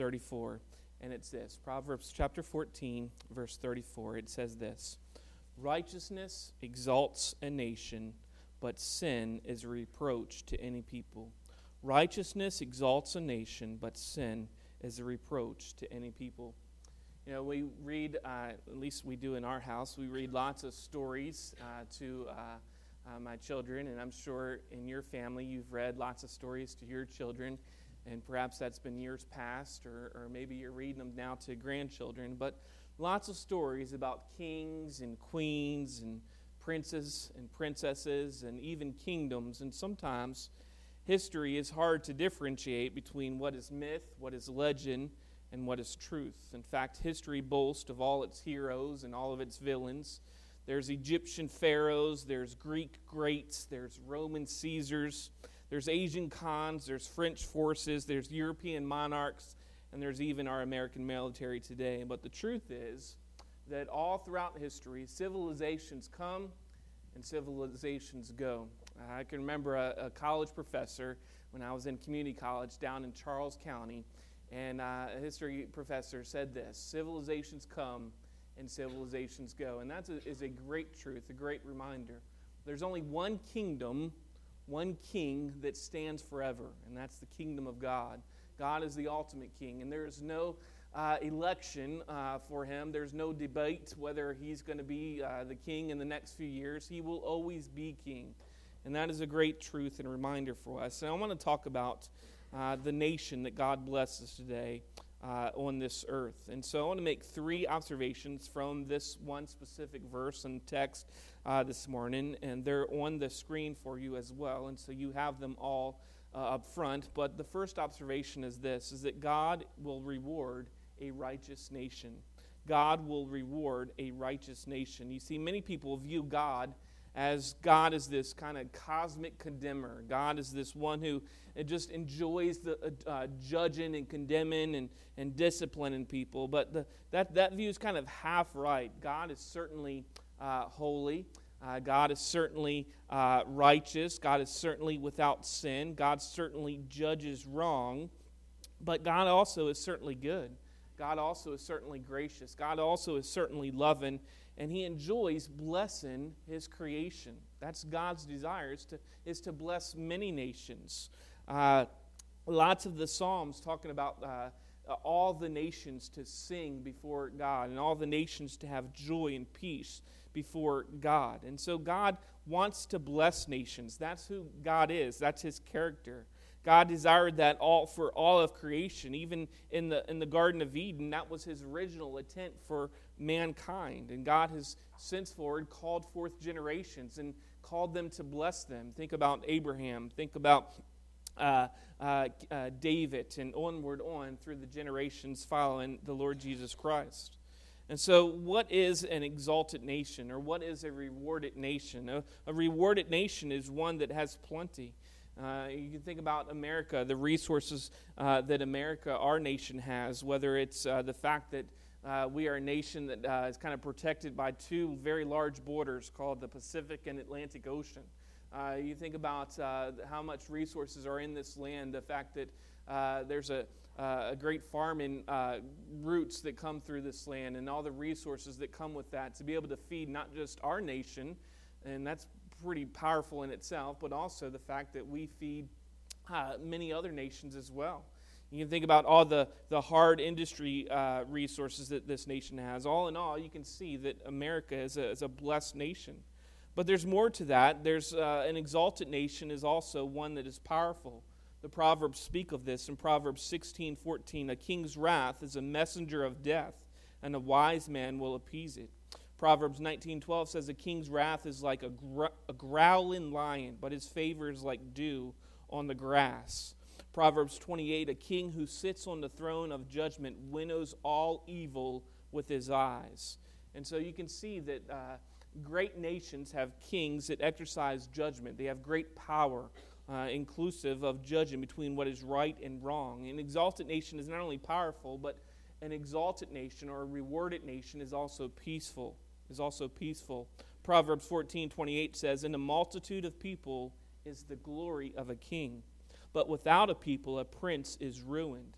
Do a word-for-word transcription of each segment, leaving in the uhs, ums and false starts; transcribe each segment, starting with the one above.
thirty-four, and it's this. Proverbs chapter fourteen, verse thirty-four. It says this: "Righteousness exalts a nation, but sin is a reproach to any people." Righteousness exalts a nation, but sin is a reproach to any people. You know, we read, uh, at least we do in our house, we read lots of stories uh, to uh, uh, my children, and I'm sure in your family you've read lots of stories to your children, and perhaps that's been years past, or, or maybe you're reading them now to grandchildren, but lots of stories about kings and queens and princes and princesses and even kingdoms, and sometimes history is hard to differentiate between what is myth, what is legend, and what is truth. In fact, history boasts of all its heroes and all of its villains. There's Egyptian pharaohs, there's Greek greats, there's Roman Caesars, there's Asian khans, there's French forces, there's European monarchs, and there's even our American military today. But the truth is that all throughout history, civilizations come and civilizations go. I can remember a, a college professor when I was in community college down in Charles County, and uh, a history professor said this: civilizations come and civilizations go. And that is a great truth, a great reminder. There's only one kingdom, one king that stands forever, and that's the kingdom of God. God is the ultimate king, and there is no uh, election uh, for him. There's no debate whether he's going to be uh, the king in the next few years. He will always be king. And that is a great truth and reminder for us. And I want to talk about uh, the nation that God blesses today uh, on this earth. And so I want to make three observations from this one specific verse and text uh, this morning. And they're on the screen for you as well. And so you have them all uh, up front. But the first observation is this, is that God will reward a righteous nation. God will reward a righteous nation. You see, many people view God as God is this kind of cosmic condemner. God is this one who just enjoys the uh, judging and condemning and, and disciplining people. But the, that, that view is kind of half right. God is certainly uh, holy. Uh, God is certainly uh, righteous. God is certainly without sin. God certainly judges wrong. But God also is certainly good. God also is certainly gracious. God also is certainly loving, and He enjoys blessing His creation. That's God's desire, is to, is to bless many nations. Uh, lots of the Psalms talking about uh, all the nations to sing before God, and all the nations to have joy and peace before God. And so God wants to bless nations. That's who God is. That's His character. God desired that all for all of creation. Even in the in the Garden of Eden, that was His original intent for mankind. And God has since forward called forth generations and called them to bless them. Think about Abraham. Think about uh, uh, uh, David, and onward on through the generations following the Lord Jesus Christ. And so what is an exalted nation, or what is a rewarded nation? A, a rewarded nation is one that has plenty. Uh, you can think about America, the resources uh, that America, our nation, has, whether it's uh, the fact that uh, we are a nation that uh, is kind of protected by two very large borders called the Pacific and Atlantic Ocean. Uh, you think about uh, how much resources are in this land, the fact that uh, there's a, uh, a great farming uh, routes that come through this land, and all the resources that come with that to be able to feed not just our nation, and that's pretty powerful in itself, but also the fact that we feed uh, many other nations as well. You can think about all the, the hard industry uh, resources that this nation has. All in all, you can see that America is a, is a blessed nation. But there's more to that. There's uh, an exalted nation is also one that is powerful. The Proverbs speak of this in Proverbs sixteen fourteen. A king's wrath is a messenger of death, and a wise man will appease it. Proverbs nineteen twelve says, a king's wrath is like a, gr- a growling lion, but his favor is like dew on the grass. Proverbs twenty-eight, a king who sits on the throne of judgment winnows all evil with his eyes. And so you can see that uh, great nations have kings that exercise judgment. They have great power, uh, inclusive of judging between what is right and wrong. An exalted nation is not only powerful, but an exalted nation or a rewarded nation is also peaceful. is also peaceful. Proverbs fourteen twenty-eight says, in a multitude of people is the glory of a king, but without a people a prince is ruined.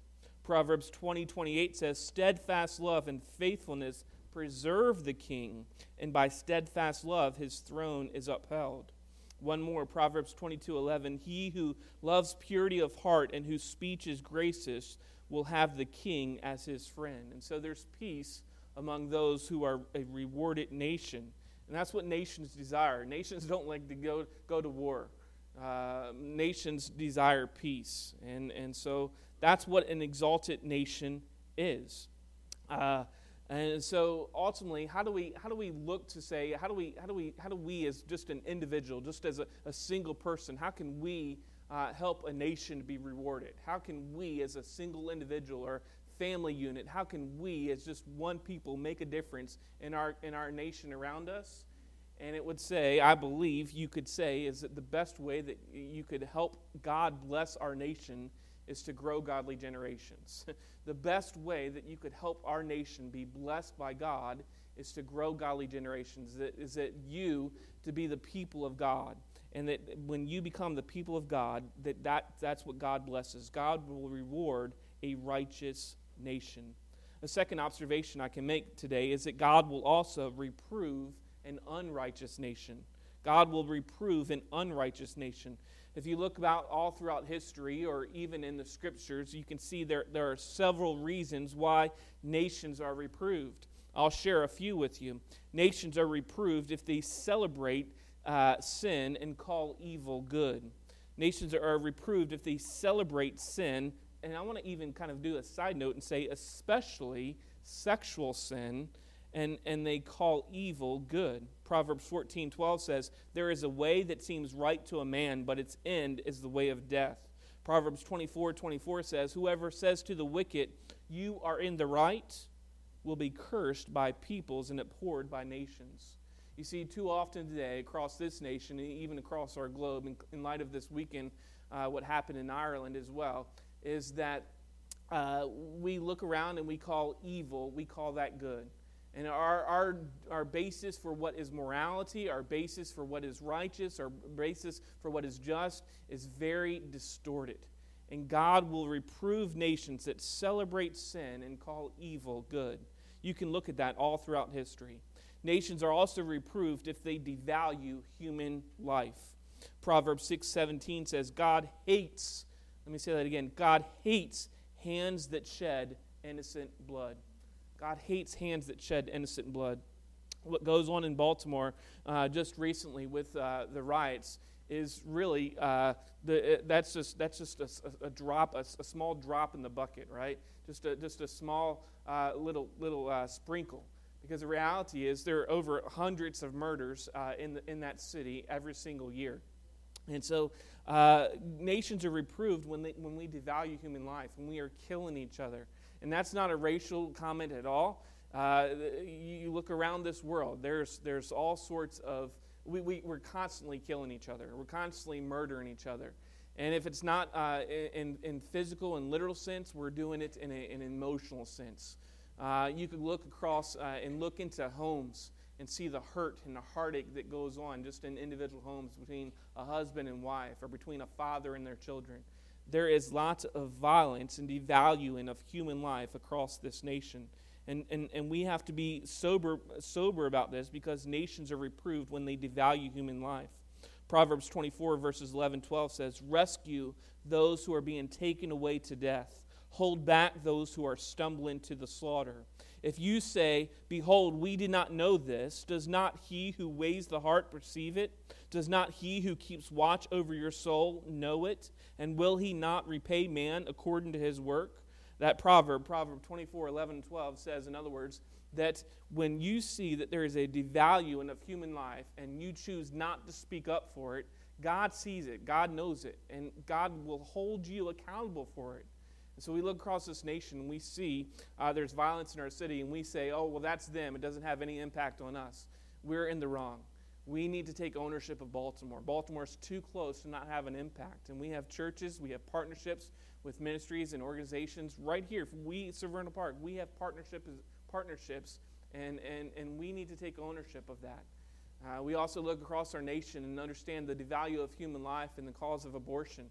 Proverbs twenty twenty-eight says, steadfast love and faithfulness preserve the king, and by steadfast love his throne is upheld. One more, Proverbs twenty-two eleven, he who loves purity of heart and whose speech is gracious will have the king as his friend. And so there's peace among those who are a rewarded nation. And that's what nations desire. Nations don't like to go, go to war. Uh, nations desire peace. And, and so that's what an exalted nation is. Uh, and so ultimately, how do we how do we look to say, how do we how do we how do we as just an individual, just as a, a single person, how can we uh, help a nation to be rewarded? How can we as a single individual or family unit, how can we as just one people make a difference in our in our nation around us? And it would say, I believe you could say, is that the best way that you could help God bless our nation is to grow godly generations. The best way that you could help our nation be blessed by God is to grow godly generations. That is that you to be the people of God. And that when you become the people of God, that, that that's what God blesses. God will reward a righteous nation. A second observation I can make today is that God will also reprove an unrighteous nation. God will reprove an unrighteous nation. If you look about all throughout history or even in the scriptures, you can see there, there are several reasons why nations are reproved. I'll share a few with you. Nations are reproved if they celebrate uh, sin and call evil good. Nations are reproved if they celebrate sin, and I want to even kind of do a side note and say especially sexual sin, and, and they call evil good. Proverbs fourteen twelve says, there is a way that seems right to a man, but its end is the way of death. Proverbs twenty-four twenty-four says, whoever says to the wicked, you are in the right, will be cursed by peoples and abhorred by nations. You see, too often today, across this nation, and even across our globe, in, in light of this weekend, uh, what happened in Ireland as well, is that uh, we look around and we call evil, we call that good. And our, our our basis for what is morality, our basis for what is righteous, our basis for what is just is very distorted. And God will reprove nations that celebrate sin and call evil good. You can look at that all throughout history. Nations are also reproved if they devalue human life. Proverbs six seventeen says, God hates, let me say that again, God hates hands that shed innocent blood. God hates hands that shed innocent blood. What goes on in Baltimore uh, just recently with uh, the riots is really uh, the that's just that's just a, a drop, a, a small drop in the bucket, right? Just a just a small uh, little little uh, sprinkle. Because the reality is there are over hundreds of murders uh, in the, in that city every single year, and so uh, nations are reproved when they when we devalue human life, when we are killing each other. And that's not a racial comment at all. Uh, you look around this world, there's there's all sorts of, we, we, we're constantly killing each other. We're constantly murdering each other. And if it's not uh, in, in physical and literal sense, we're doing it in, a, in an emotional sense. Uh, you could look across uh, and look into homes and see the hurt and the heartache that goes on just in individual homes between a husband and wife or between a father and their children. There is lots of violence and devaluing of human life across this nation. And, and, and we have to be sober, sober about this because nations are reproved when they devalue human life. Proverbs twenty-four verses eleven twelve says, rescue those who are being taken away to death. Hold back those who are stumbling to the slaughter. If you say, behold, we did not know this, does not he who weighs the heart perceive it? Does not he who keeps watch over your soul know it? And will he not repay man according to his work? That proverb, Proverb twenty-four, eleven, and twelve says, in other words, that when you see that there is a devaluing of human life and you choose not to speak up for it, God sees it, God knows it, and God will hold you accountable for it. And so we look across this nation and we see uh, there's violence in our city and we say, oh, well, that's them. It doesn't have any impact on us. We're in the wrong. We need to take ownership of Baltimore. Baltimore's too close to not have an impact. And we have churches, we have partnerships with ministries and organizations right here. We, Severna Park, we have partnerships, partnerships and, and, and we need to take ownership of that. Uh, we also look across our nation and understand the value of human life and the cause of abortion.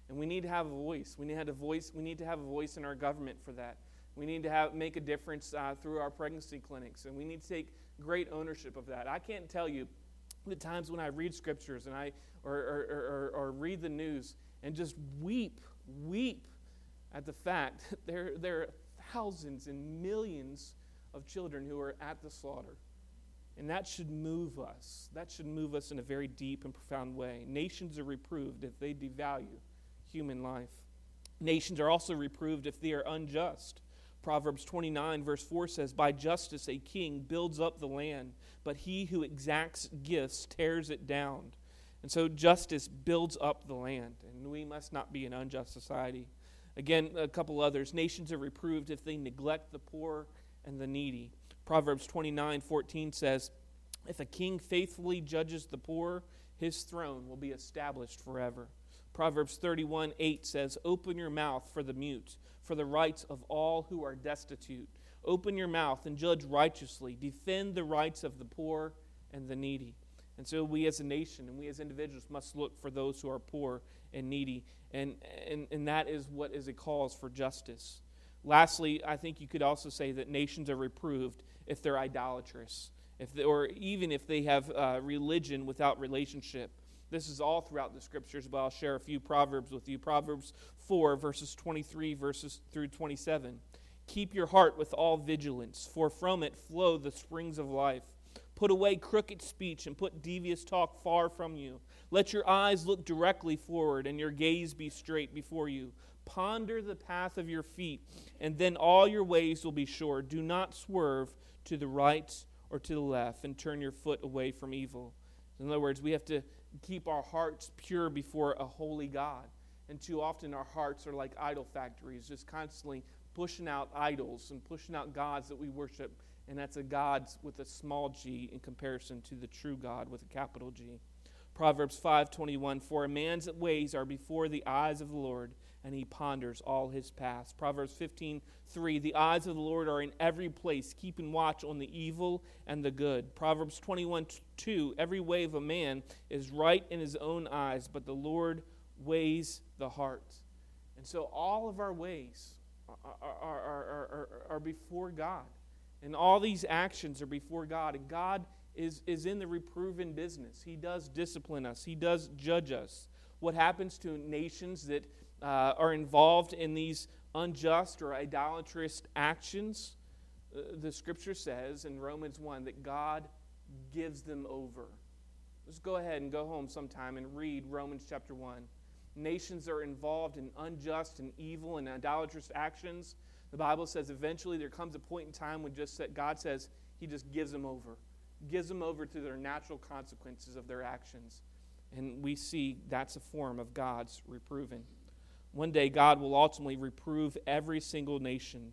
And we need to have a voice. We need to have a voice, we need to have a voice in our government for that. We need to have make a difference uh, through our pregnancy clinics, and we need to take great ownership of that. I can't tell you the times when I read scriptures and I or, or, or, or read the news and just weep, weep at the fact that there, there are thousands and millions of children who are at the slaughter. And that should move us. That should move us in a very deep and profound way. Nations are reproved if they devalue human life. Nations are also reproved if they are unjust. Proverbs twenty-nine verse four says, "By justice a king builds up the land, but he who exacts gifts tears it down." And so justice builds up the land, and we must not be an unjust society. Again, a couple others. Nations are reproved if they neglect the poor and the needy. Proverbs twenty-nine fourteen says, "If a king faithfully judges the poor, his throne will be established forever." Proverbs thirty-one eight says, "Open your mouth for the mute, for the rights of all who are destitute. Open your mouth and judge righteously. Defend the rights of the poor and the needy." And so we as a nation and we as individuals must look for those who are poor and needy. And, and, and that is what is a cause for justice. Lastly, I think you could also say that nations are reproved if they're idolatrous, if they, or even if they have uh, religion without relationship. This is all throughout the scriptures, but I'll share a few Proverbs with you. Proverbs four, verses twenty-three verses through twenty-seven. "Keep your heart with all vigilance, for from it flow the springs of life. Put away crooked speech and put devious talk far from you. Let your eyes look directly forward and your gaze be straight before you. Ponder the path of your feet, and then all your ways will be sure. Do not swerve to the right or to the left, and turn your foot away from evil." In other words, we have to keep our hearts pure before a holy God. And too often our hearts are like idol factories, just constantly pushing out idols and pushing out gods that we worship. And that's a God with a small g in comparison to the true God with a capital G. Proverbs five twenty-one, "For a man's ways are before the eyes of the Lord, and he ponders all his paths." Proverbs fifteen three, "The eyes of the Lord are in every place, keeping watch on the evil and the good." Proverbs twenty-one two, "Every way of a man is right in his own eyes, but the Lord weighs the heart." And so all of our ways are, are, are, are, are before God. And all these actions are before God. And God is, is in the reproving business. He does discipline us. He does judge us. What happens to nations that uh, are involved in these unjust or idolatrous actions? Uh, the Scripture says in Romans one that God gives them over. Let's go ahead and go home sometime and read Romans chapter one. Nations are involved in unjust and evil and idolatrous actions. The Bible says eventually there comes a point in time when just God says He just gives them over. Gives them over to their natural consequences of their actions. And we see that's a form of God's reproving. One day God will ultimately reprove every single nation.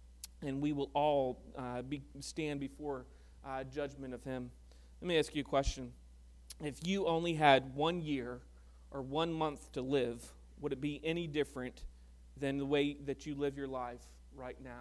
And we will all uh, be, stand before uh, judgment of Him. Let me ask you a question. If you only had one year or one month to live, would it be any different than the way that you live your life right now?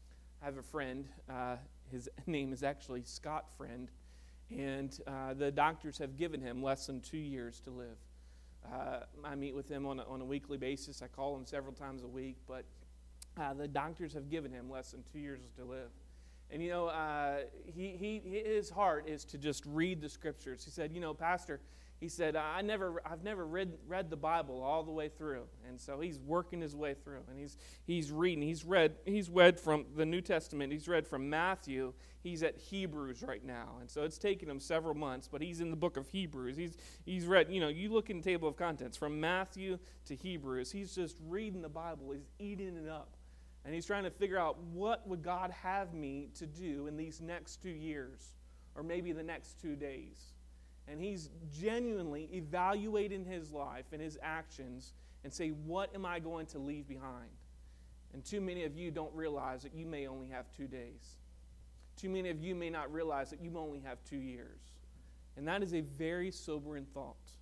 I have a friend. Uh, his name is actually Scott Friend. And uh, the doctors have given him less than two years to live. Uh, I meet with him on a, on a weekly basis. I call him several times a week. But uh, the doctors have given him less than two years to live. And, you know, uh, he, he his heart is to just read the Scriptures. He said, you know, Pastor, he said, I never, I've never read read the Bible all the way through. And so he's working his way through. And he's he's reading. He's read, he's read from the New Testament. He's read from Matthew. He's at Hebrews right now. And so it's taken him several months, but he's in the book of Hebrews. He's he's read, you know, you look in the table of contents, from Matthew to Hebrews. He's just reading the Bible. He's eating it up. And he's trying to figure out, what would God have me to do in these next two years, or maybe the next two days? And he's genuinely evaluating his life and his actions and say, what am I going to leave behind? And too many of you don't realize that you may only have two days. Too many of you may not realize that you only have two years. And that is a very sobering thought.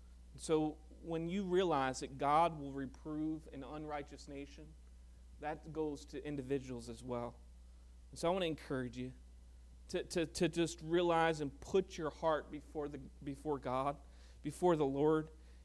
So when you realize that God will reprove an unrighteous nation, that goes to individuals as well. And so I want to encourage you to, to, to just realize and put your heart before the before God, before the Lord,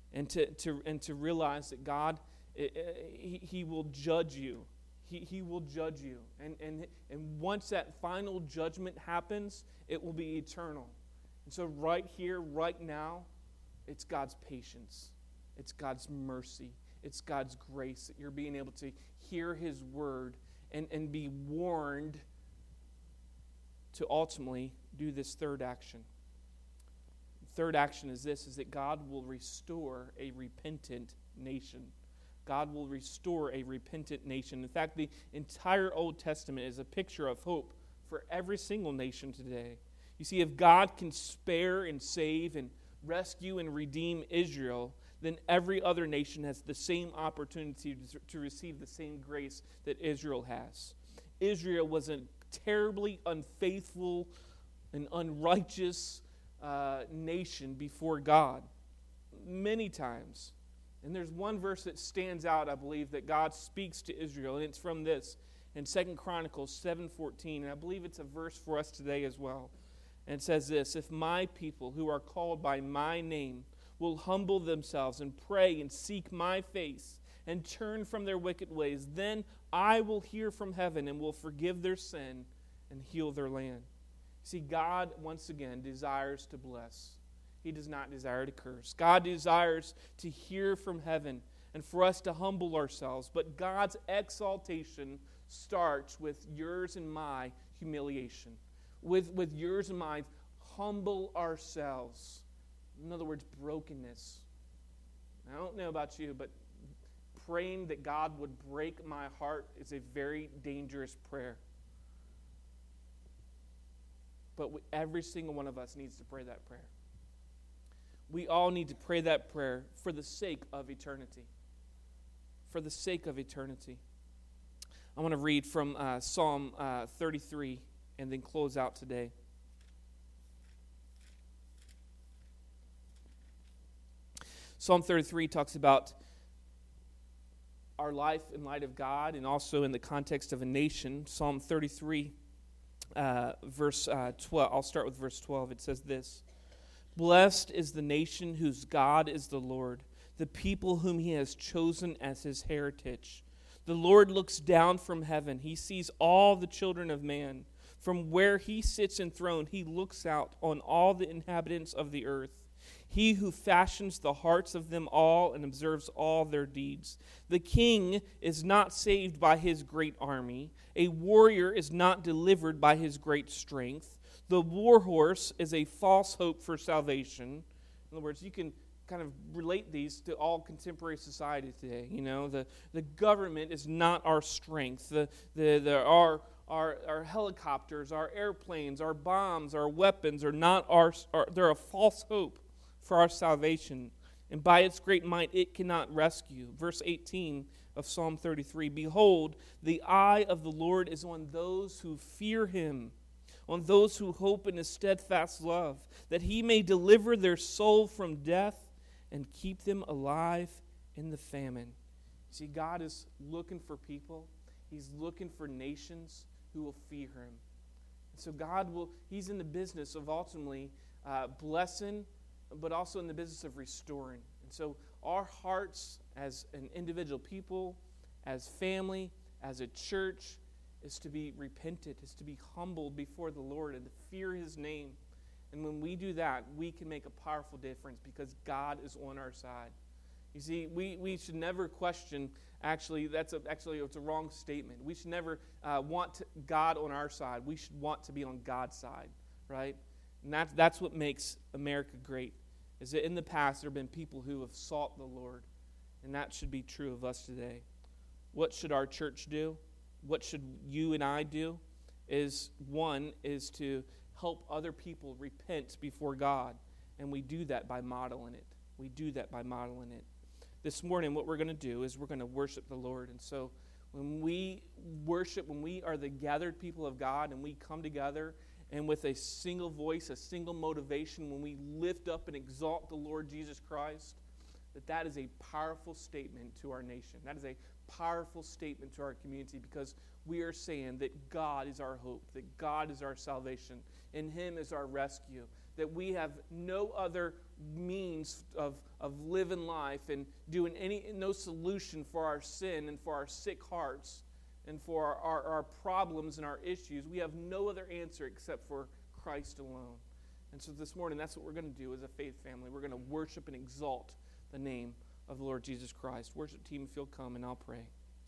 and to, to, and to realize that God, he, he will judge you. He, he will judge you. And, and, and once that final judgment happens, it will be eternal. And so right here, right now, it's God's patience. It's God's mercy. It's God's grace that you're being able to hear His word and, and be warned to ultimately do this third action. Third action is this, is that God will restore a repentant nation. God will restore a repentant nation. In fact, the entire Old Testament is a picture of hope for every single nation today. You see, if God can spare and save and rescue and redeem Israel, then every other nation has the same opportunity to receive the same grace that Israel has. Israel was a terribly unfaithful and unrighteous uh, nation before God many times. And there's one verse that stands out, I believe, that God speaks to Israel, and it's from this in Second Chronicles seven fourteen, and I believe it's a verse for us today as well. And it says this, "If my people who are called by my name will humble themselves and pray and seek my face and turn from their wicked ways, then I will hear from heaven and will forgive their sin and heal their land." See, God, once again, desires to bless. He does not desire to curse. God desires to hear from heaven and for us to humble ourselves. But God's exaltation starts with yours and my humiliation. With, with yours and mine, humble ourselves. In other words, brokenness. I don't know about you, but praying that God would break my heart is a very dangerous prayer. But we, every single one of us needs to pray that prayer. We all need to pray that prayer for the sake of eternity. For the sake of eternity. I want to read from uh, Psalm uh, thirty-three and then close out today. Psalm thirty-three talks about our life in light of God and also in the context of a nation. Psalm thirty-three, uh, verse uh, twelve. I'll start with verse twelve. It says this, "Blessed is the nation whose God is the Lord, the people whom He has chosen as His heritage. The Lord looks down from heaven. He sees all the children of man. From where He sits enthroned, He looks out on all the inhabitants of the earth. He who fashions the hearts of them all and observes all their deeds. The king is not saved by his great army. A warrior is not delivered by his great strength. The war horse is a false hope for salvation." In other words, you can kind of relate these to all contemporary society today. You know, the, the government is not our strength. The, the, the, our, our, our helicopters, our airplanes, our bombs, our weapons are not our, our, they're a false hope for our salvation. And by its great might, it cannot rescue. Verse eighteen of Psalm thirty-three, "Behold, the eye of the Lord is on those who fear Him, on those who hope in His steadfast love, that He may deliver their soul from death and keep them alive in the famine." See, God is looking for people. He's looking for nations who will fear Him. And so God will, He's in the business of ultimately uh, blessing, but also in the business of restoring. And so our hearts as an individual people, as family, as a church, is to be repentant, is to be humbled before the Lord and to fear His name. And when we do that, we can make a powerful difference because God is on our side. You see, we, we should never question, actually, that's a, actually it's a wrong statement. We should never uh, want to, God on our side. We should want to be on God's side, right? And that's, that's what makes America great, is that in the past there have been people who have sought the Lord, and that should be true of us today. What should our church do? What should you and I do? Is one is to help other people repent before God, and we do that by modeling it. We do that by modeling it. This morning, what we're going to do is we're going to worship the Lord, and so when we worship, when we are the gathered people of God, and we come together and with a single voice, a single motivation, when we lift up and exalt the Lord Jesus Christ, that that is a powerful statement to our nation. That is a powerful statement to our community because we are saying that God is our hope, that God is our salvation, in Him is our rescue, that we have no other means of, of living life and doing any no solution for our sin and for our sick hearts and for our, our, our problems and our issues. We have no other answer except for Christ alone. And so this morning, that's what we're going to do as a faith family. We're going to worship and exalt the name of the Lord Jesus Christ. Worship team, if you'll come, and I'll pray.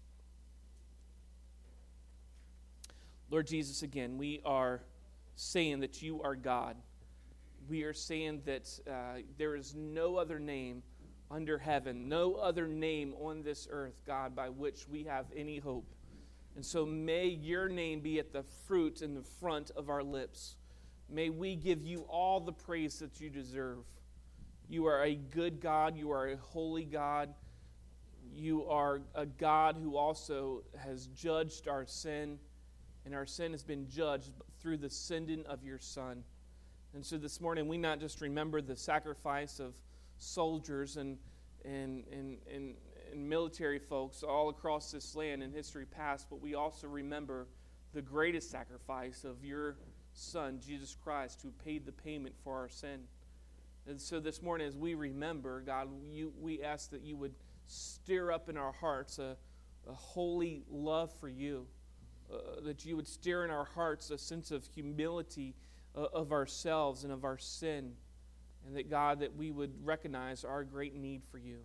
Lord Jesus, again, we are saying that you are God. We are saying that uh, there is no other name under heaven, no other name on this earth, God, by which we have any hope. And so may your name be at the fruit and the front of our lips. May we give you all the praise that you deserve. You are a good God. You are a holy God. You are a God who also has judged our sin, and our sin has been judged through the sending of your Son. And so this morning, we not just remember the sacrifice of soldiers and, and, and, and, and military folks all across this land in history past, but we also remember the greatest sacrifice of your Son, Jesus Christ, who paid the payment for our sin. And so this morning, as we remember, God, you, we ask that you would stir up in our hearts a, a holy love for you, uh, that you would stir in our hearts a sense of humility uh, of ourselves and of our sin, and that, God, that we would recognize our great need for you.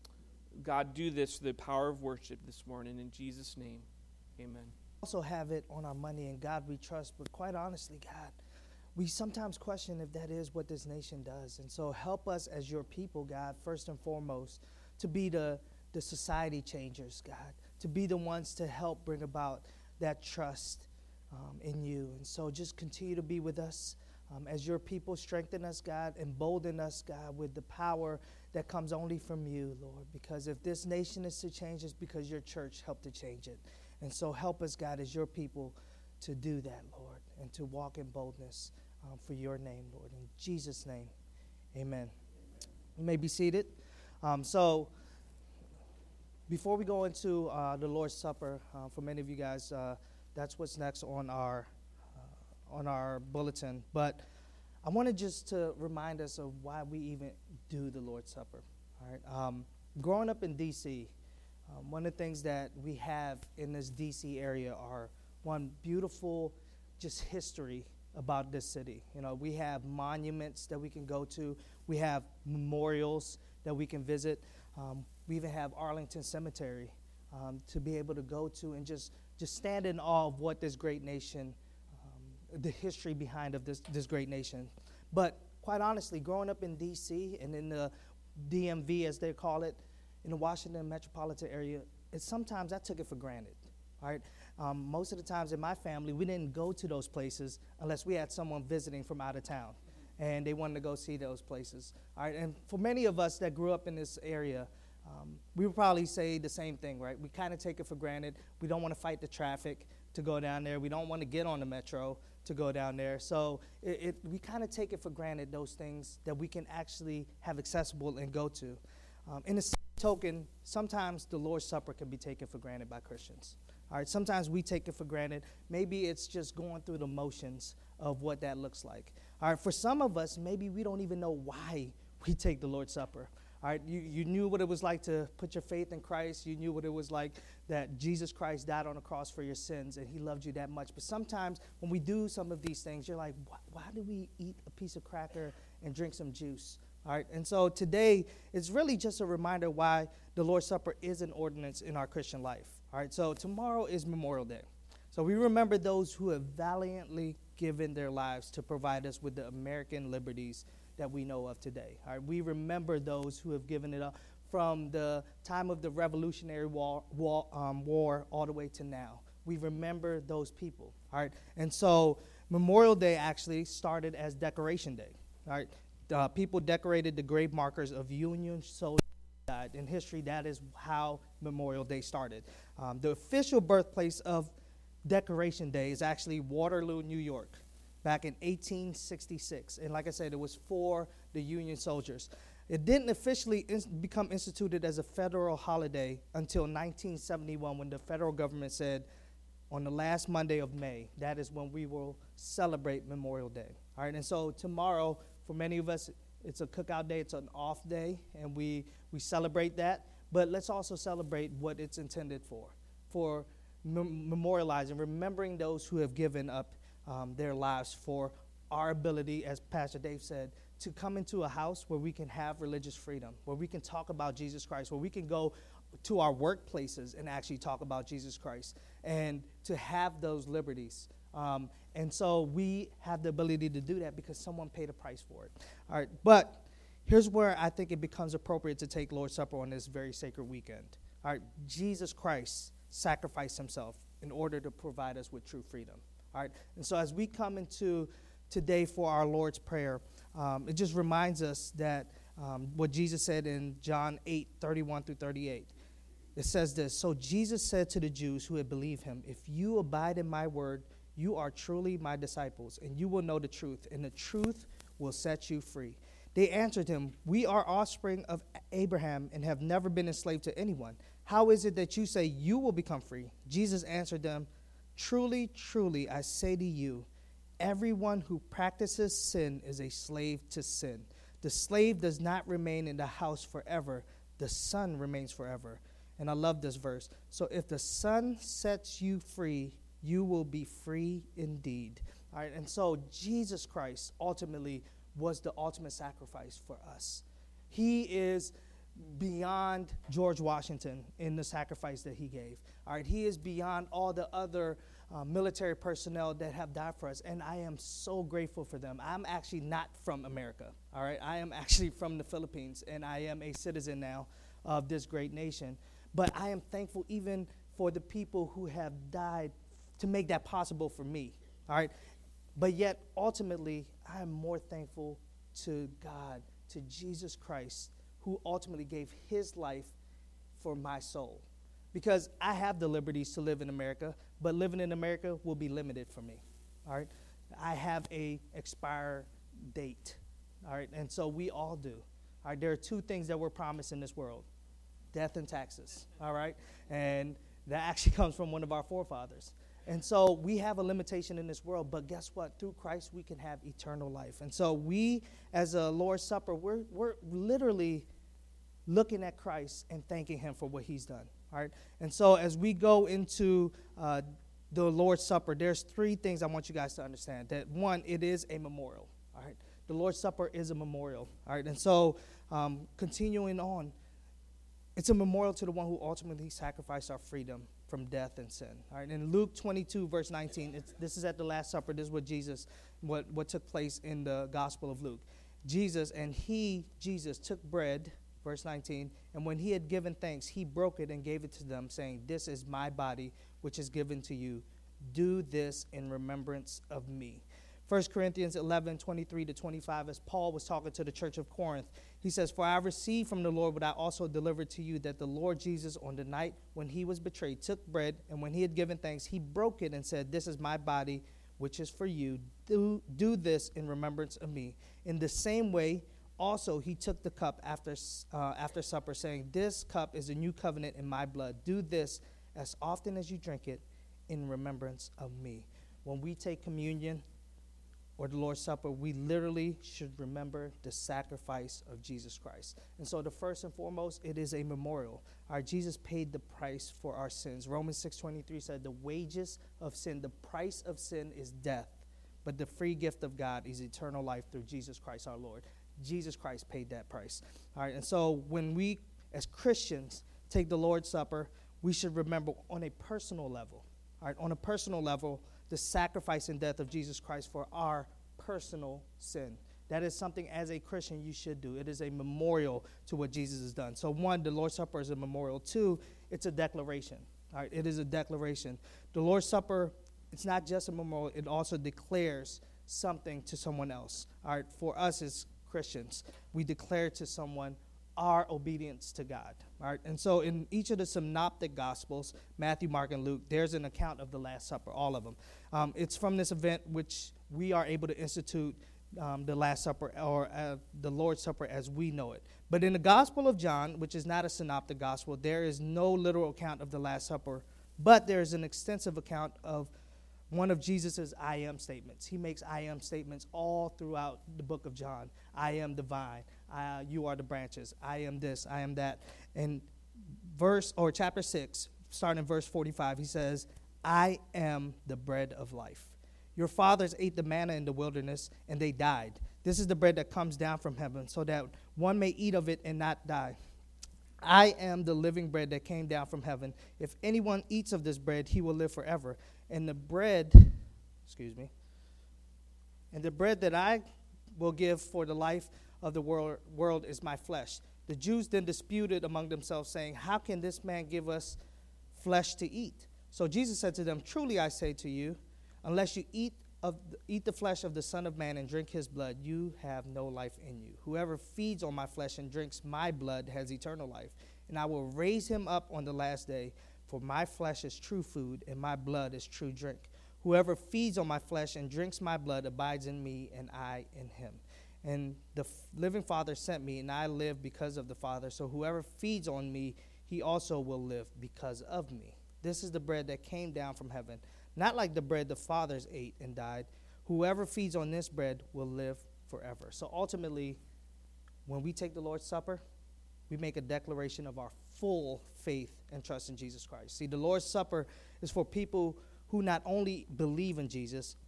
God, do this through the power of worship this morning. In Jesus' name, amen. Also have it on our money, and God we trust, but quite honestly, God, we sometimes question if that is what this nation does. And so help us as your people, God, first and foremost, to be the, the society changers, God, to be the ones to help bring about that trust um, in you. And so just continue to be with us um, as your people. Strengthen us, God, embolden us, God, with the power that comes only from you, Lord, because if this nation is to change, it's because your church helped to change it. And so help us, God, as your people to do that, Lord, and to walk in boldness um, for your name, Lord. In Jesus' name, amen. You may be seated. Um, so before we go into uh, the Lord's Supper, uh, for many of you guys, uh, that's what's next on our uh, on our bulletin. But I wanted just to remind us of why we even do the Lord's Supper. All right. Um, growing up in D C, Um, one of the things that we have in this D C area are, one, beautiful just history about this city. You know, we have monuments that we can go to. We have memorials that we can visit. Um, we even have Arlington Cemetery um, to be able to go to and just, just stand in awe of what this great nation, um, the history behind of this, this great nation. But quite honestly, growing up in D C and in the D M V, as they call it, in the Washington metropolitan area, it's sometimes I took it for granted, all right? Um, most of the times in my family, we didn't go to those places unless we had someone visiting from out of town, and they wanted to go see those places, all right? And for many of us that grew up in this area, um, we would probably say the same thing, right? We kind of take it for granted. We don't want to fight the traffic to go down there. We don't want to get on the metro to go down there. So it, it, we kind of take it for granted, those things that we can actually have accessible and go to. Um, in the same token, sometimes the Lord's Supper can be taken for granted by Christians. All right, sometimes we take it for granted. Maybe it's just going through the motions of what that looks like. All right, for some of us, maybe we don't even know why we take the Lord's Supper. All right, you, you knew what it was like to put your faith in Christ. You knew what it was like that Jesus Christ died on the cross for your sins, and he loved you that much. But sometimes when we do some of these things, you're like, why, why do we eat a piece of cracker and drink some juice? All right, and so today it's really just a reminder why the Lord's Supper is an ordinance in our Christian life. All right, so tomorrow is Memorial Day. So we remember those who have valiantly given their lives to provide us with the American liberties that we know of today. All right, we remember those who have given it up from the time of the Revolutionary War, war, um, war all the way to now. We remember those people. All right, and so Memorial Day actually started as Decoration Day. All right. Uh, people decorated the grave markers of Union soldiers who died. In history, that is how Memorial Day started. Um, the official birthplace of Decoration Day is actually Waterloo, New York, back in eighteen sixty-six. And like I said, it was for the Union soldiers. It didn't officially ins- become instituted as a federal holiday until nineteen seventy-one, when the federal government said, on the last Monday of May, that is when we will celebrate Memorial Day. All right, and so tomorrow, For many of us, it's a cookout day, it's an off day, and we, we celebrate that. But let's also celebrate what it's intended for, for mem- memorializing, remembering those who have given up um, their lives for our ability, as Pastor Dave said, to come into a house where we can have religious freedom, where we can talk about Jesus Christ, where we can go to our workplaces and actually talk about Jesus Christ, and to have those liberties. Um, and so we have the ability to do that because someone paid a price for it. All right, but here's where I think it becomes appropriate to take Lord's Supper on this very sacred weekend. All right, Jesus Christ sacrificed himself in order to provide us with true freedom. All right, and so as we come into today for our Lord's Prayer, um, it just reminds us that um, what Jesus said in John eight, thirty-one through thirty-eight. It says this, "So Jesus said to the Jews who had believed him, 'If you abide in my word, you are truly my disciples, and you will know the truth, and the truth will set you free.' They answered him, 'We are offspring of Abraham and have never been enslaved to anyone. How is it that you say you will become free?' Jesus answered them, 'Truly, truly, I say to you, everyone who practices sin is a slave to sin. The slave does not remain in the house forever. The son remains forever.'" And I love this verse. "So if the Son sets you free, you will be free indeed." All right, and so Jesus Christ ultimately was the ultimate sacrifice for us. He is beyond George Washington in the sacrifice that he gave. All right, he is beyond all the other uh, military personnel that have died for us, and I am so grateful for them. I'm actually not from America. All right, I am actually from the Philippines, and I am a citizen now of this great nation. But I am thankful even for the people who have died to make that possible for me, all right? But yet, ultimately, I am more thankful to God, to Jesus Christ, who ultimately gave his life for my soul. Because I have the liberties to live in America, but living in America will be limited for me, all right? I have a expire date, all right? And so we all do. All right, there are two things that we're promised in this world: death and taxes, all right? And that actually comes from one of our forefathers. And so we have a limitation in this world, but guess what? Through Christ, we can have eternal life. And so we, as a Lord's Supper, we're, we're literally looking at Christ and thanking him for what he's done, all right? And so as we go into uh, the Lord's Supper, there's three things I want you guys to understand. That one, it is a memorial, all right? The Lord's Supper is a memorial, all right? And so um, continuing on, it's a memorial to the one who ultimately sacrificed our freedom from death and sin. All right, in Luke twenty-two, verse nineteen, it's, this is at the Last Supper. This is what Jesus, what, what took place in the Gospel of Luke. Jesus, and he, Jesus, took bread, verse nineteen, and when he had given thanks, he broke it and gave it to them, saying, "This is my body, which is given to you. Do this in remembrance of me." First Corinthians eleven, twenty-three to twenty-five, as Paul was talking to the church of Corinth, he says, "For I received from the Lord what I also delivered to you, that the Lord Jesus, on the night when he was betrayed, took bread, and when he had given thanks, he broke it and said, 'This is my body, which is for you. Do, do this in remembrance of me.' In the same way, also he took the cup after, uh, after supper, saying, 'This cup is a new covenant in my blood. Do this as often as you drink it in remembrance of me.'" When we take communion or the Lord's Supper, we literally should remember the sacrifice of Jesus Christ. And so the first and foremost, it is a memorial. Our Jesus paid the price for our sins. Romans six twenty-three said, "The wages of sin, the price of sin is death, but the free gift of God is eternal life through Jesus Christ our Lord." Jesus Christ paid that price. All right, and so when we, as Christians, take the Lord's Supper, we should remember on a personal level, all right, on a personal level, the sacrifice and death of Jesus Christ for our personal sin. That is something as a Christian you should do. It is a memorial to what Jesus has done. So one, the Lord's Supper is a memorial. Two, it's a declaration. All right, it is a declaration. The Lord's Supper, it's not just a memorial, it also declares something to someone else. All right, for us as Christians, we declare to someone our obedience to God. All right, and so in each of the synoptic gospels, Matthew, Mark, and Luke, there's an account of the Last Supper, all of them. Um, it's from this event which we are able to institute um, the Last Supper, or uh, the Lord's Supper as we know it. But in the Gospel of John, which is not a synoptic gospel, there is no literal account of the Last Supper, but there is an extensive account of one of Jesus' I am statements. He makes I am statements all throughout the book of John. I am the vine. I, you are the branches. I am this. I am that. And verse or chapter six, starting in verse forty-five, he says, I am the bread of life. Your fathers ate the manna in the wilderness, and they died. This is the bread that comes down from heaven, so that one may eat of it and not die. I am the living bread that came down from heaven. If anyone eats of this bread, he will live forever. And the bread, excuse me, and the bread that I will give for the life of the world, world is my flesh. The Jews then disputed among themselves, saying, how can this man give us flesh to eat? So Jesus said to them, truly I say to you, unless you eat of the, eat the flesh of the Son of Man and drink his blood, you have no life in you. Whoever feeds on my flesh and drinks my blood has eternal life, and I will raise him up on the last day. For my flesh is true food, and my blood is true drink. Whoever feeds on my flesh and drinks my blood abides in me, and I in him. And the f- living Father sent me, and I live because of the Father. So whoever feeds on me, he also will live because of me. This is the bread that came down from heaven, not like the bread the fathers ate and died. Whoever feeds on this bread will live forever. So ultimately, when we take the Lord's Supper, we make a declaration of our full faith and trust in Jesus Christ. See, the Lord's Supper is for people who not only believe in Jesus,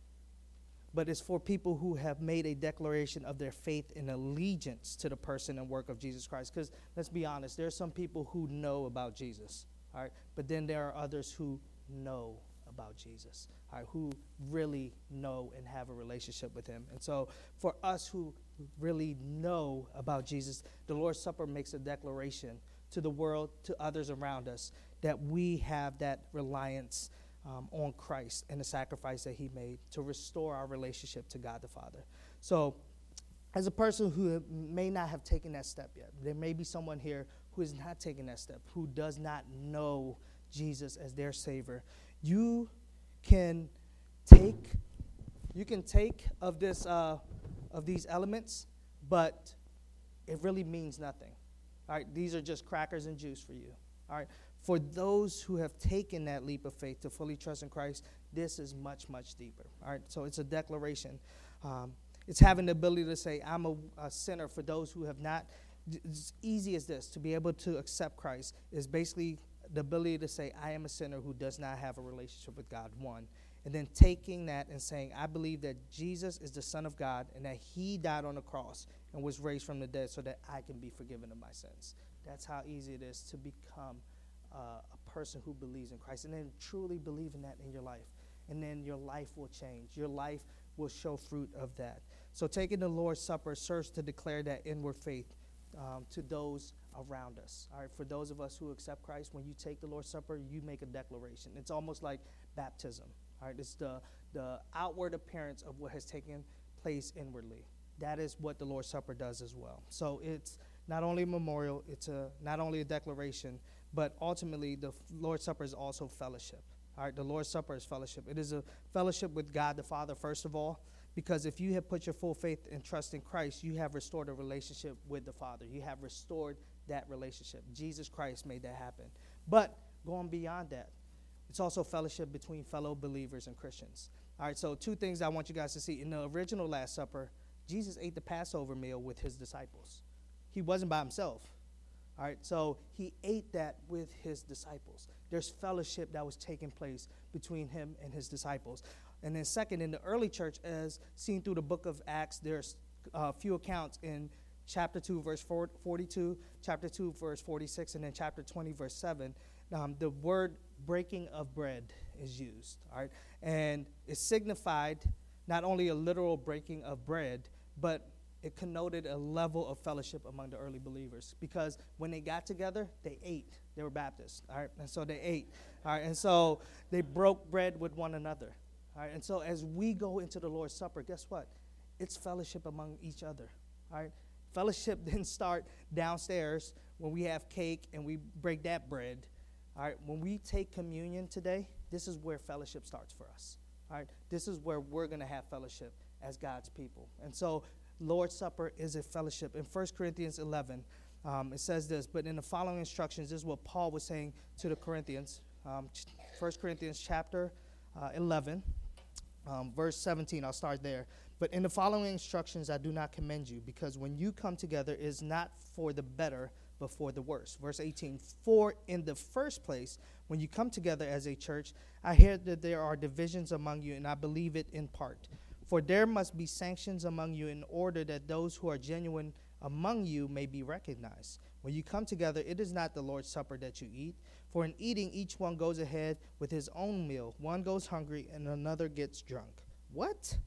but it's for people who have made a declaration of their faith and allegiance to the person and work of Jesus Christ. Because let's be honest, there are some people who know about Jesus, all right? But then there are others who know about Jesus, all right, who really know and have a relationship with him. And so for us who really know about Jesus, the Lord's Supper makes a declaration to the world, to others around us, that we have that reliance um, on Christ and the sacrifice that he made to restore our relationship to God the Father. So as a person who may not have taken that step yet, there may be someone here who is not taking that step, who does not know Jesus as their Savior. You can take, you can take of this, uh, of these elements, but it really means nothing. All right, these are just crackers and juice for you. All right, for those who have taken that leap of faith to fully trust in Christ, this is much, much deeper. All right, so it's a declaration. Um, it's having the ability to say, I'm a, a sinner. For those who have not, it's easy as this, to be able to accept Christ is basically the ability to say, I am a sinner who does not have a relationship with God, one. And then taking that and saying, I believe that Jesus is the Son of God and that he died on the cross and was raised from the dead so that I can be forgiven of my sins. That's how easy it is to become uh, a person who believes in Christ, and then truly believe in that in your life. And then your life will change. Your life will show fruit of that. So taking the Lord's Supper serves to declare that inward faith um, to those around us. All right, for those of us who accept Christ, when you take the Lord's Supper, you make a declaration. It's almost like baptism. All right, it's the, the outward appearance of what has taken place inwardly. That is what the Lord's Supper does as well. So it's not only a memorial, it's a not only a declaration, but ultimately the Lord's Supper is also fellowship. All right, the Lord's Supper is fellowship. It is a fellowship with God the Father, first of all, because if you have put your full faith and trust in Christ, you have restored a relationship with the Father. You have restored that relationship. Jesus Christ made that happen. But going beyond that, it's also fellowship between fellow believers and Christians. All right, so two things I want you guys to see. In the original Last Supper, Jesus ate the Passover meal with his disciples. He wasn't by himself. All right, so he ate that with his disciples. There's fellowship that was taking place between him and his disciples. And then second, in the early church, as seen through the book of Acts, there's a few accounts in chapter two, verse forty-two, chapter two, verse forty-six, and then chapter twenty, verse seven. Um, the word breaking of bread is used, all right? And it signified not only a literal breaking of bread, but it connoted a level of fellowship among the early believers, because when they got together, they ate. They were Baptists, all right? And so they ate, all right? And so they broke bread with one another, all right? And so as we go into the Lord's Supper, guess what? It's fellowship among each other, all right? Fellowship didn't start downstairs when we have cake and we break that bread, all right? When we take communion today, this is where fellowship starts for us, all right? This is where we're going to have fellowship as God's people. And so Lord's Supper is a fellowship. In First Corinthians eleven, um, it says this, but in the following instructions, this is what Paul was saying to the Corinthians. Um, First Corinthians chapter uh, eleven, Um, verse seventeen, I'll start there. But in the following instructions, I do not commend you, because when you come together, it is not for the better, but for the worse. Verse eighteen, for in the first place, when you come together as a church, I hear that there are divisions among you, and I believe it in part. For there must be sanctions among you in order that those who are genuine among you may be recognized. When you come together, it is not the Lord's Supper that you eat. For in eating, each one goes ahead with his own meal. One goes hungry, and another gets drunk. What?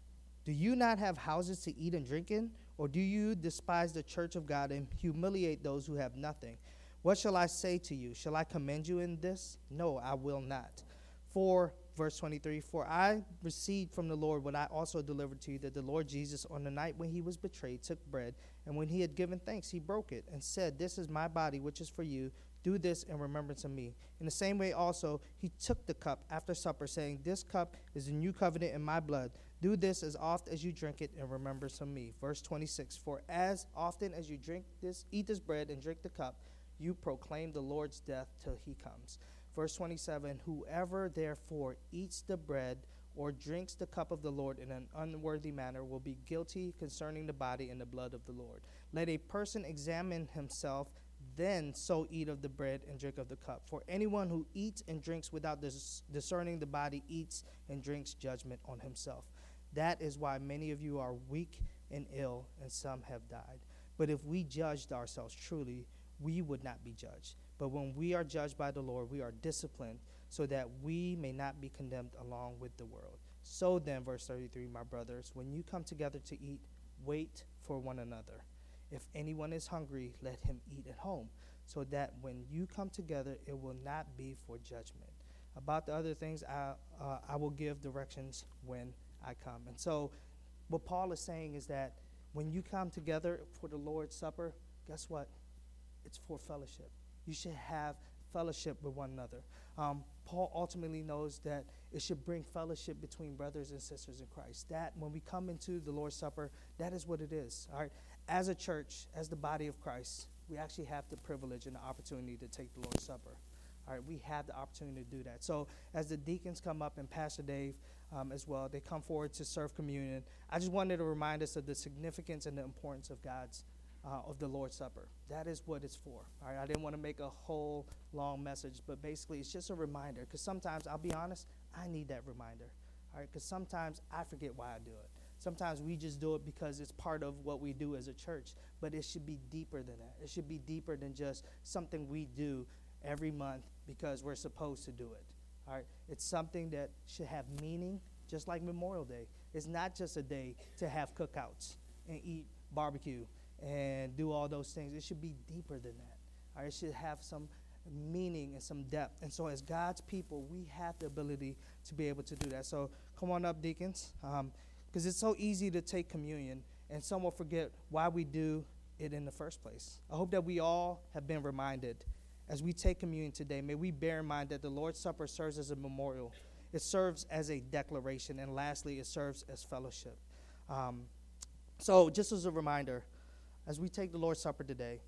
Do you not have houses to eat and drink in? Or do you despise the church of God and humiliate those who have nothing? What shall I say to you? Shall I commend you in this? No, I will not. For, verse twenty-three, for I received from the Lord what I also delivered to you, that the Lord Jesus, on the night when he was betrayed, took bread, and when he had given thanks, he broke it, and said, this is my body, which is for you. Do this in remembrance of me. In the same way also, he took the cup after supper, saying, this cup is a new covenant in my blood. Do this as oft as you drink it in remembrance of me. Verse twenty-six, for as often as you drink this, eat this bread and drink the cup, you proclaim the Lord's death till he comes. Verse twenty-seven, whoever therefore eats the bread or drinks the cup of the Lord in an unworthy manner will be guilty concerning the body and the blood of the Lord. Let a person examine himself, then so eat of the bread and drink of the cup. For anyone who eats and drinks without dis- discerning the body eats and drinks judgment on himself. That is why many of you are weak and ill, and some have died. But if we judged ourselves truly, we would not be judged. But when we are judged by the Lord, we are disciplined so that we may not be condemned along with the world. So then, verse thirty-three, my brothers, when you come together to eat, wait for one another. If anyone is hungry, let him eat at home, so that when you come together, it will not be for judgment. About the other things, I, uh, I will give directions when I come. And so what Paul is saying is that when you come together for the Lord's Supper, guess what? It's for fellowship. You should have fellowship with one another. Um, Paul ultimately knows that it should bring fellowship between brothers and sisters in Christ. That when we come into the Lord's Supper, that is what it is. All right. As a church, as the body of Christ, we actually have the privilege and the opportunity to take the Lord's Supper. All right, we have the opportunity to do that. So as the deacons come up and Pastor Dave um, as well, they come forward to serve communion. I just wanted to remind us of the significance and the importance of God's Uh, of the Lord's Supper. That is what it's for. All right, I didn't want to make a whole long message, but basically it's just a reminder, because sometimes, I'll be honest, I need that reminder. All right, because sometimes I forget why I do it. Sometimes we just do it because it's part of what we do as a church, but it should be deeper than that. It should be deeper than just something we do every month because we're supposed to do it. All right, it's something that should have meaning, just like Memorial Day. It's not just a day to have cookouts and eat barbecue and do all those things. It should be deeper than that. All right, it should have some meaning and some depth. And so as God's people, we have the ability to be able to do that. So come on up, deacons, because um, it's so easy to take communion, and some will forget why we do it in the first place. I hope that we all have been reminded as we take communion today. May we bear in mind that the Lord's Supper serves as a memorial. It serves as a declaration. And lastly, it serves as fellowship. Um, so just as a reminder, as we take the Lord's Supper today,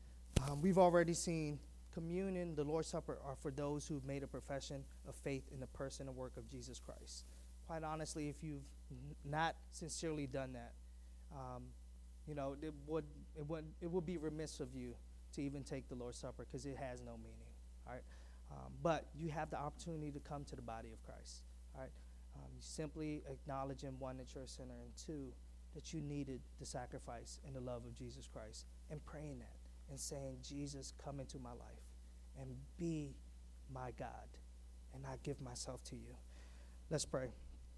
um, we've already seen communion, the Lord's Supper, are for those who've made a profession of faith in the person and work of Jesus Christ. Quite honestly, if you've n- not sincerely done that, um, you know, it would it would it would be remiss of you to even take the Lord's Supper, because it has no meaning. All right, um, but you have the opportunity to come to the body of Christ. All right, um, you simply acknowledge in one that you're a sinner, and two, that you needed the sacrifice and the love of Jesus Christ, and praying that and saying, Jesus, come into my life and be my God, and I give myself to you. Let's pray.